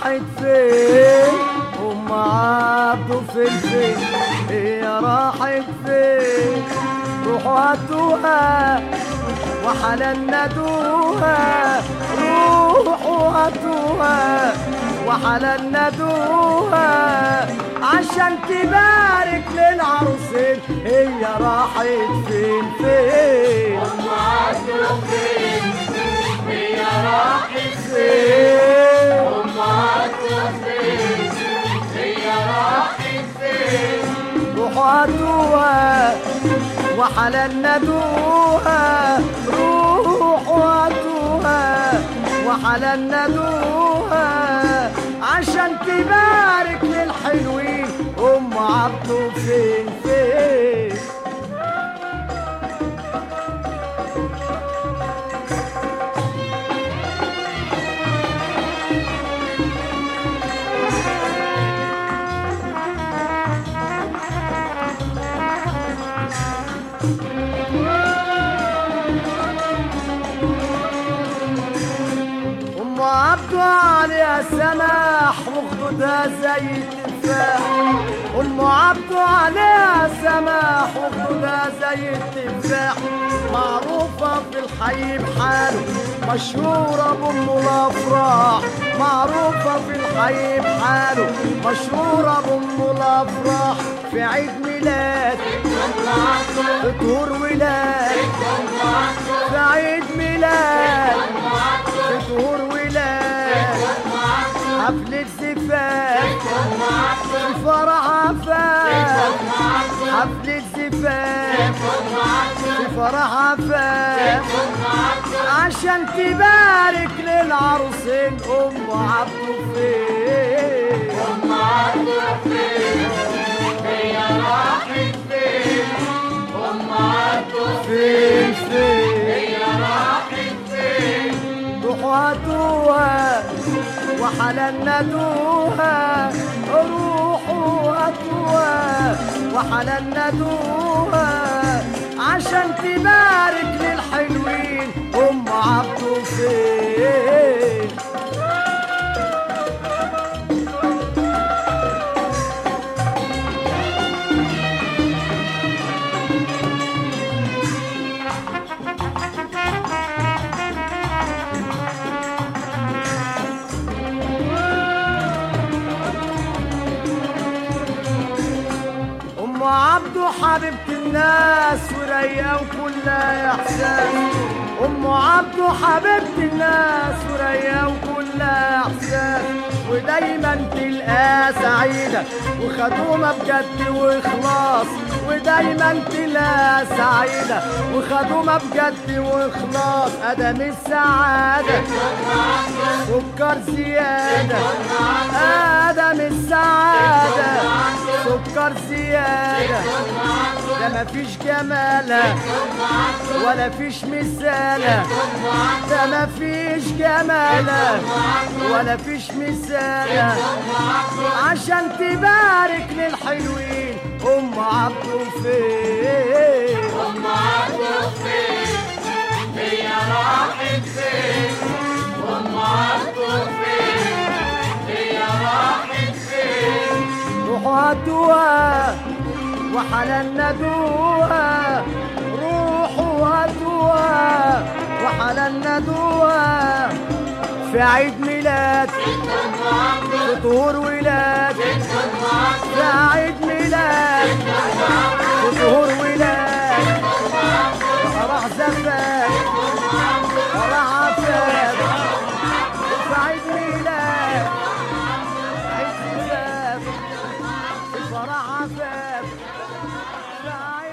راحت فين ام عبده فين هي راحت فين روحوا هاتوها وحلال ندوها روحوا هاتوها وحلال ندوها عشان تبارك للعروسين هي راحت فين ام عبده فين هي راحت فين ام عبده فين هي راحت فين روحوا هاتوها وحلال ندوها روحوا هاتوها وحلال ندوها عشان تبارك للحلوين ام عبده فين ام عبده عليها سماح وخدودها زي التفاح ام عبده عليها سماح وخدودها زي التفاح معروفة في الحي بحاله مشهورة بأم الأفراح معروفة في الحي بحاله مشهورة بأم الأفراح في عيد ميلاد في طهور ولاد في عيد ميلاد في طهور ولاد حفلة زفاف في فرح عفاف حفلة زفاف في فرح عفاف عشان تبارك للعروسين ام عبده فين ام عبده فين هي راحت فين ام عبده فين هي راحت فين روحوا هاتوها وحلال ندوها روحوا هاتوها وحلال ندوها عشان تبارك للحلوين ام عبده فين ام عبده حبيبة الناس ورايقة وكلها احساس ام عبده حبيبة الناس ورايقة وكلها احساس ودايما تلقاها سعيدة وخدومة بجد واخلاص ودايما تلاقيها سعيدة وخدومة بجد واخلاص ادم السعادة سكر زيادة ادم السعادة سكر زيادة ده مفيش جمالها ولا فيش مثالها ده مفيش جمالها ولا فيش مثالها عشان تبارك للحلوين ام عبده فين ام عبده فين هي راحت فين ام عبده فين هي راحت فين روحوا هاتوها وحلال ندوها روحوا هاتوها وحلال ندوها في عيد ميلاد في طهور ولاد في عيد ميلاد في طهور ولاد فرح زفاف فرح عفاف في عيد ميلاد عيد زفاف في فرح عفاف في